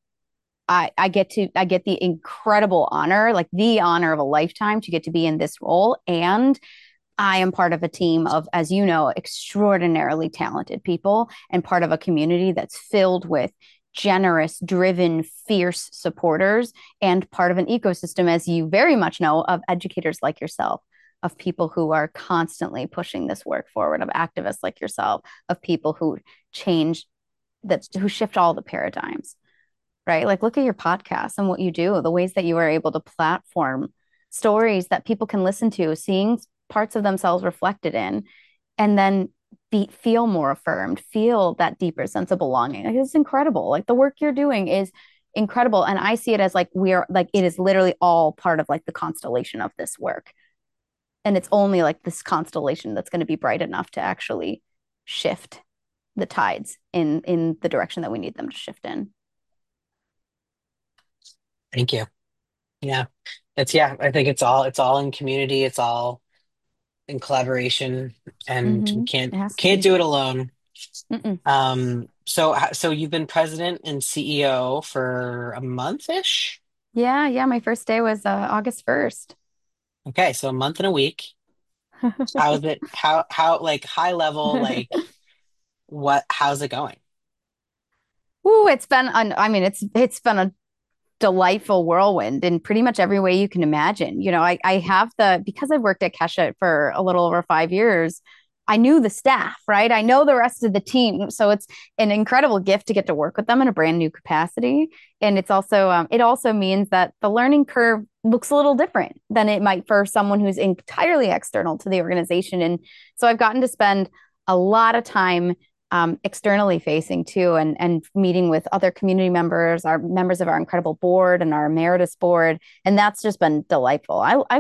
I get the incredible honor, like the honor of a lifetime to get to be in this role. And I am part of a team of, as you know, extraordinarily talented people and part of a community that's filled with generous, driven, fierce supporters and part of an ecosystem, as you very much know, of educators like yourself, of people who are constantly pushing this work forward, of activists like yourself, of people who change who shift all the paradigms, right? Like look at your podcast and what you do, the ways that you are able to platform stories that people can listen to, seeing parts of themselves reflected in, and then feel more affirmed, feel that deeper sense of belonging. Like it's incredible. Like the work you're doing is incredible. And I see it as like we are like it is literally all part of like the constellation of this work. And it's only like this constellation that's going to be bright enough to actually shift the tides in the direction that we need them to shift in. Thank you. Yeah. Yeah, I think it's all in community, it's all in collaboration, and we It has to can't be. do it alone. Mm-mm. So you've been president and CEO for a month-ish? Yeah, yeah. My first day was August 1st. Okay, so a month and a week. How's it like high level, like how's it going? Ooh, I mean, it's been a delightful whirlwind in pretty much every way you can imagine. You know, I have because I've worked at Keshet for a little over 5 years, I knew the staff, right? I know the rest of the team. So it's an incredible gift to get to work with them in a brand new capacity. And it also means that the learning curve looks a little different than it might for someone who's entirely external to the organization. And so I've gotten to spend a lot of time externally facing too, and meeting with other community members, our members of our incredible board and our emeritus board, and that's just been delightful.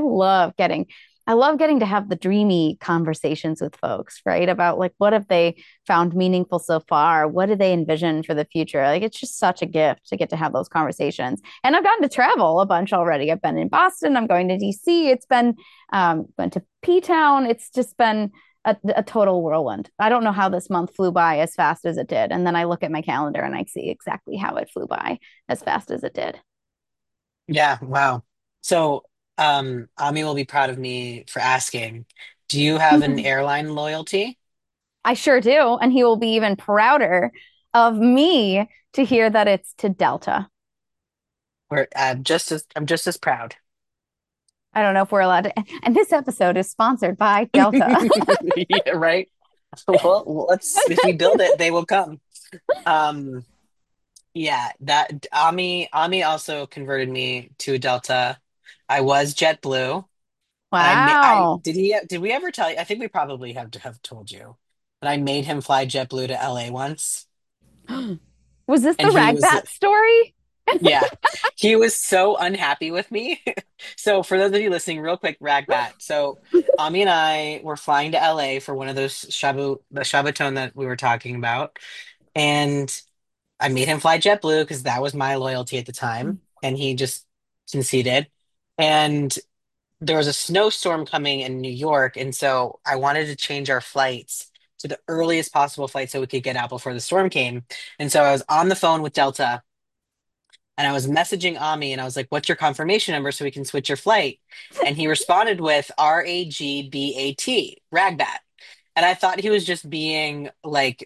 I love getting to have the dreamy conversations with folks, right? About like what have they found meaningful so far? What do they envision for the future? Like it's just such a gift to get to have those conversations. And I've gotten to travel a bunch already. I've been in Boston. I'm going to DC. It's been went to P Town. It's just been a total whirlwind. I don't know how this month flew by as fast as it did. And then I look at my calendar and I see exactly how it flew by as fast as it did. Yeah, wow. So, Ami will be proud of me for asking, do you have an airline loyalty? I sure do. And he will be even prouder of me to hear that it's to Delta. Or I'm just as proud. I don't know if we're allowed to. And this episode is sponsored by Delta. Yeah, right. Well, if we build it, they will come. Um, yeah, that Ami also converted me to Delta. I was JetBlue, and I Wow. did we ever tell you? I think we probably have told you that I made him fly JetBlue to LA once, Was this the and he was Ragbat story? yeah, he was so unhappy with me. So for those of you listening, real quick, Ragbat. So Ami and I were flying to LA for one of those the Shabaton that we were talking about, and I made him fly JetBlue because that was my loyalty at the time, and he just conceded. And there was a snowstorm coming in New York, and so I wanted to change our flights to the earliest possible flight so we could get out before the storm came. And so I was on the phone with Delta and I was messaging Ami and I was like, "What's your confirmation number so we can switch your flight?" And he responded with RAGBAT, Ragbat. And I thought he was just being like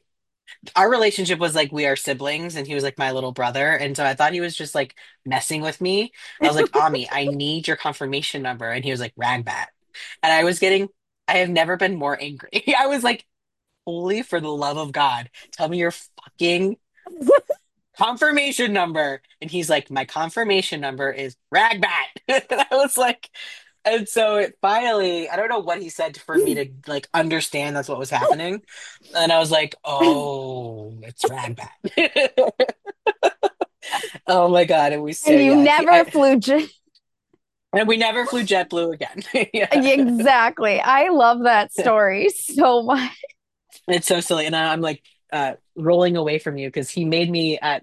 Our relationship was like we are siblings, and he was like my little brother, and so I thought he was just like messing with me. I was like, Ami, I need your confirmation number, and he was like Ragbat, and I was getting. I have never been more angry. I was like, holy, for the love of God, tell me your fucking confirmation number. And he's like, my confirmation number is Ragbat. And I was like, and so it finally, I don't know what he said for me to like understand that's what was happening. And I was like, oh, it's Ragbat. Oh my God. And we And still, you yeah. never flew. And we never flew JetBlue again. Yeah. Exactly. I love that story so much. It's so silly. And I'm like rolling away from you because he made me at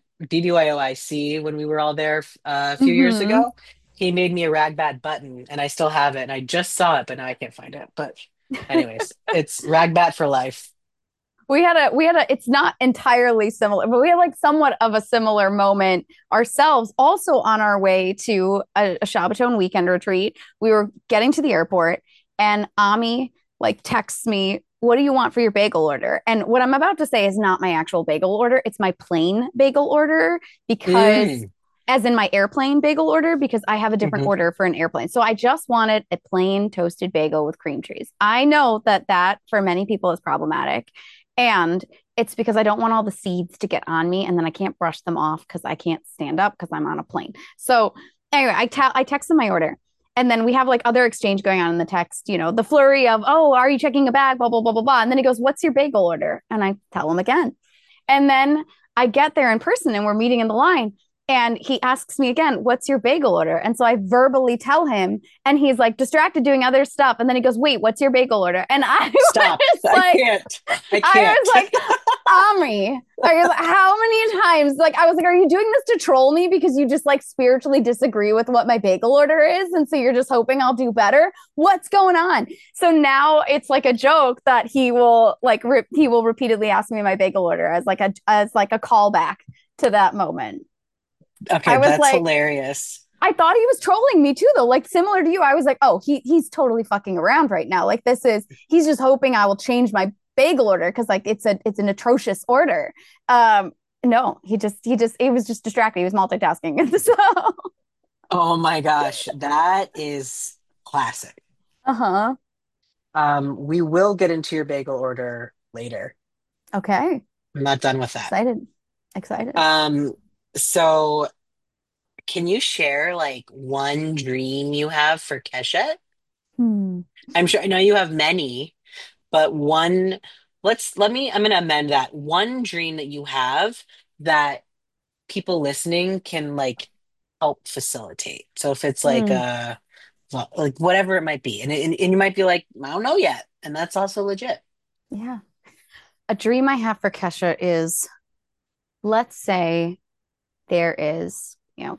DDYOIC when we were all there a few years Hmm. ago. He made me a Ragbat button and I still have it. And I just saw it, but now I can't find it. But anyways, it's Ragbat for life. We had a it's not entirely similar, but we had like somewhat of a similar moment ourselves, also on our way to a Shabbaton weekend retreat. We were getting to the airport and Ami like texts me, what do you want for your bagel order? And what I'm about to say is not my actual bagel order. It's my plain bagel order because Mm. as in my airplane bagel order, because I have a different Hmm. order for an airplane. So I just wanted a plain toasted bagel with cream cheese. I know that that for many people is problematic. And it's because I don't want all the seeds to get on me and then I can't brush them off because I can't stand up because I'm on a plane. So anyway, I text him my order. And then we have like other exchange going on in the text, the flurry of, oh, are you checking a bag? Blah, blah, blah, blah, blah. And then he goes, what's your bagel order? And I tell him again. And then I get there in person and we're meeting in the line. And he asks me again, what's your bagel order? And so I verbally tell him, and he's like distracted doing other stuff. And then he goes, wait, what's your bagel order? And I Stop. was I like, can't. I I can't. was like, Omri, how many times? Like, I was like, are you doing this to troll me because you just like spiritually disagree with what my bagel order is? And so you're just hoping I'll do better? What's going on? So now it's like a joke that he will he will repeatedly ask me my bagel order as like a callback to that moment. Okay, I was that's like, hilarious. I thought he was trolling me too, though. Like similar to you, I was like, oh, he's totally fucking around right now. Like he's just hoping I will change my bagel order because like it's an atrocious order. Um, no, he was just distracted. He was multitasking. So, Oh my gosh, that is classic. uh-huh. We will get into your bagel order later. Okay. I'm not done with that. Excited. Excited. Um, so can you share like one dream you have for Keshet? Hmm. I'm sure I know you have many, but one, I'm gonna amend that. One dream that you have that people listening can like help facilitate. So if it's like Hmm. well, like whatever it might be, and you might be like, I don't know yet, and that's also legit. Yeah. A dream I have for Kesha is, let's say there is,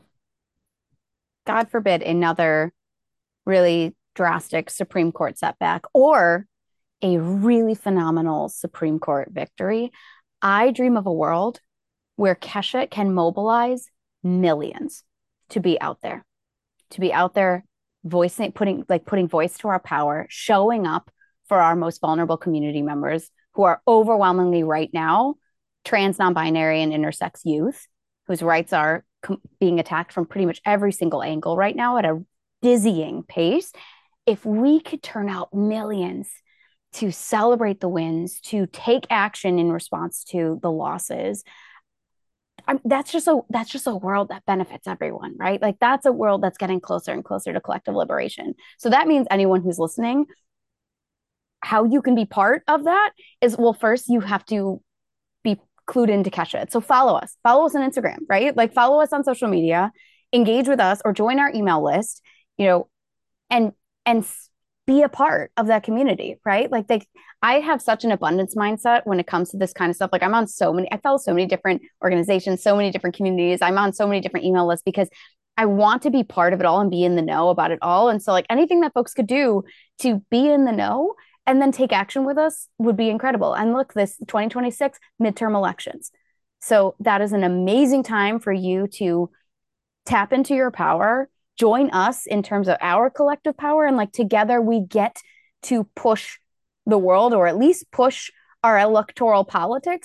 God forbid, another really drastic Supreme Court setback or a really phenomenal Supreme Court victory. I dream of a world where Kesha can mobilize millions to be out there, to be out there voicing, putting voice to our power, showing up for our most vulnerable community members who are overwhelmingly right now trans, non-binary, and intersex youth whose rights are being attacked from pretty much every single angle right now at a dizzying pace. If we could turn out millions to celebrate the wins, to take action in response to the losses, that's just a world that benefits everyone, right? Like that's a world that's getting closer and closer to collective liberation. So that means anyone who's listening, how you can be part of that is, well, first you have to be clued into Kesha. So follow us on Instagram, right? Like follow us on social media, engage with us, or join our email list, you know, and and be a part of that community, right? I have such an abundance mindset when it comes to this kind of stuff. Like I follow so many different organizations, so many different communities. I'm on so many different email lists because I want to be part of it all and be in the know about it all. And so like anything that folks could do to be in the know and then take action with us would be incredible. And look, this 2026 midterm elections. So that is an amazing time for you to tap into your power, join us in terms of our collective power, and like together we get to push the world or at least push our electoral politics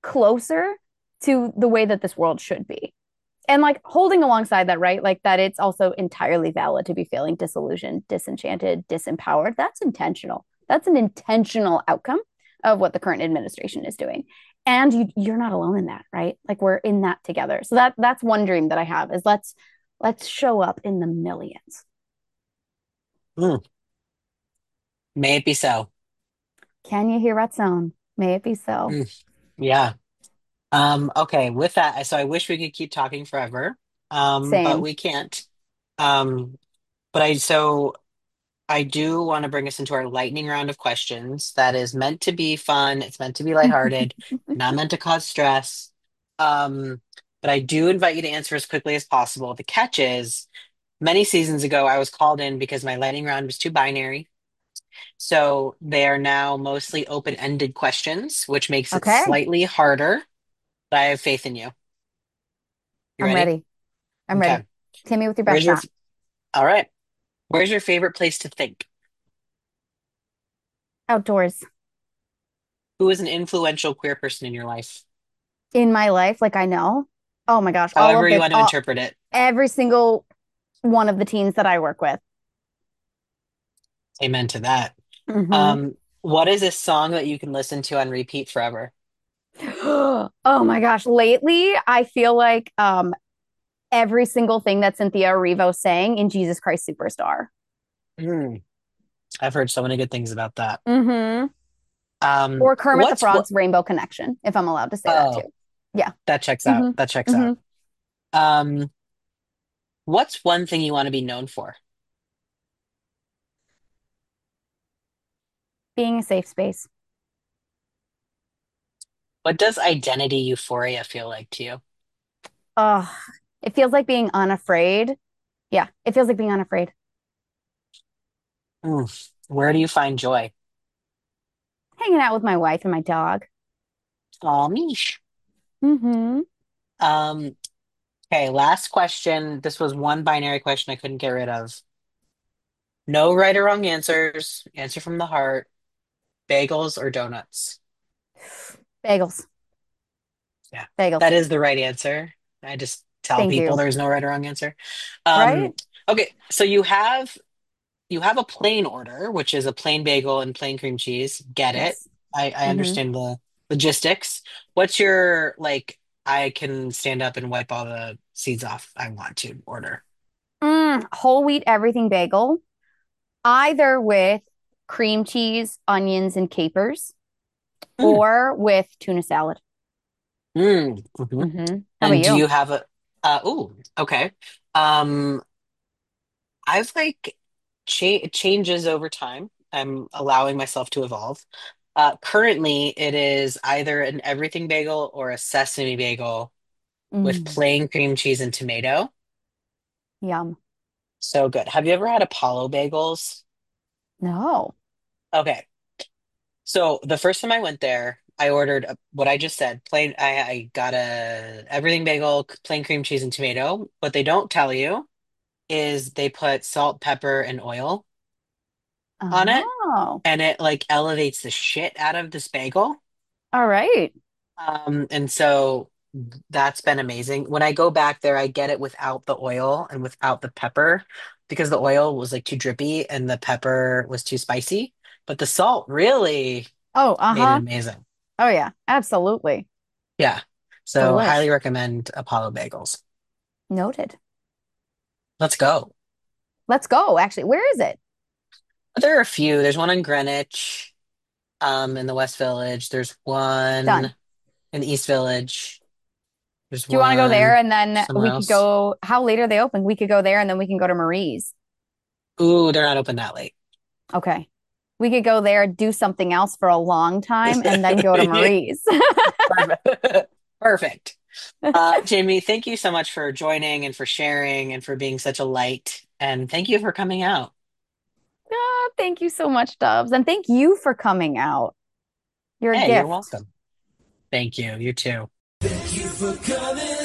closer to the way that this world should be. And like holding alongside that, right? Like that it's also entirely valid to be feeling disillusioned, disenchanted, disempowered. That's intentional. That's an intentional outcome of what the current administration is doing. And you're not alone in that, right? Like we're in that together. So that's one dream that I have is let's show up in the millions. Mm, may it be so. Can you hear that sound? May it be so. Mm, yeah. Okay, with that, so I wish we could keep talking forever, but Same. we can't. Um, but I do want to bring us into our lightning round of questions that is meant to be fun. It's meant to be lighthearted, not meant to cause stress. Um, but I do invite you to answer as quickly as possible. The catch is, many seasons ago, I was called in because my lightning round was too binary. So they are now mostly open-ended questions, which makes it Okay. slightly harder. But I have faith in you. You I'm ready? ready. I'm Okay. ready. Hit me with your best Where's your, shot. all right. Where's your favorite place to think? Outdoors. Who is an influential queer person in your life? In my life, like I know. Oh my gosh, all However of you the want to interpret it. every single one of the teens that I work with. Amen to that. Hmm. What is a song that you can listen to on repeat forever? Oh my gosh, lately I feel like every single thing that Cynthia Erivo sang in Jesus Christ Superstar. Mm, I've heard so many good things about that. Hmm. Or Kermit the What's what? Frog's Rainbow Connection, if I'm allowed to say that too. Oh, Yeah. that checks out. Hmm. That checks Hmm. out. Um, what's one thing you want to be known for? Being a safe space. What does identity euphoria feel like to you? Oh, it feels like being unafraid. Yeah, it feels like being unafraid. Where do you find joy? Hanging out with my wife and my dog. Oh, meesh. Hmm. Um, okay, last question. This was one binary question I couldn't get rid of. No right or wrong answers. Answer from the heart. Bagels or donuts? Bagels. Yeah, Bagels. that is the right answer. I just tell Thank people you. there's no right or wrong answer. Right? Okay, so you have a plain order, which is a plain bagel and plain cream cheese. Get it? Yes. I Hmm. understand the logistics. What's your like? I can stand up and wipe all the seeds off. I want to order. Whole wheat everything bagel, either with cream cheese, onions, and capers, Mm, or with tuna salad. mhm. How about And do you? you have a? Oh, okay. Um, I've like changes over time. I'm allowing myself to evolve. Currently, it is either an everything bagel or a sesame bagel with Mm, plain cream cheese and tomato. yum. So good. Have you ever had Apollo bagels? No. Okay. So the first time I went there, I ordered what I just said. Plain, I got a everything bagel, plain cream cheese and tomato. What they don't tell you is they put salt, pepper, and oil on it, Oh, and it like elevates the shit out of this bagel. all right. And so that's been amazing. When I go back there, I get it without the oil and without the pepper because the oil was like too drippy and the pepper was too spicy. But the salt really Oh, made it uh-huh. amazing. Oh, yeah. Absolutely. Yeah. So highly Delish. recommend Apollo Bagels. Noted. Let's go. Let's go. Actually, where is it? There are a few. There's one in Greenwich, in the West Village. There's Done. one in the East Village. There's Do you want to go there one and then somewhere we could else. go? How late are they open? We could go there and then we can go to Marie's. Ooh, they're not open that late. Okay. We could go there, do something else for a long time, and then go to Yeah, Marie's. perfect. Perfect. Jamie, thank you so much for joining and for sharing and for being such a light. And thank you for coming out. Thank you so much, Dubs. And thank you for coming out. You're a Hey, you're gift. welcome. Thank you. You too. Thank you for coming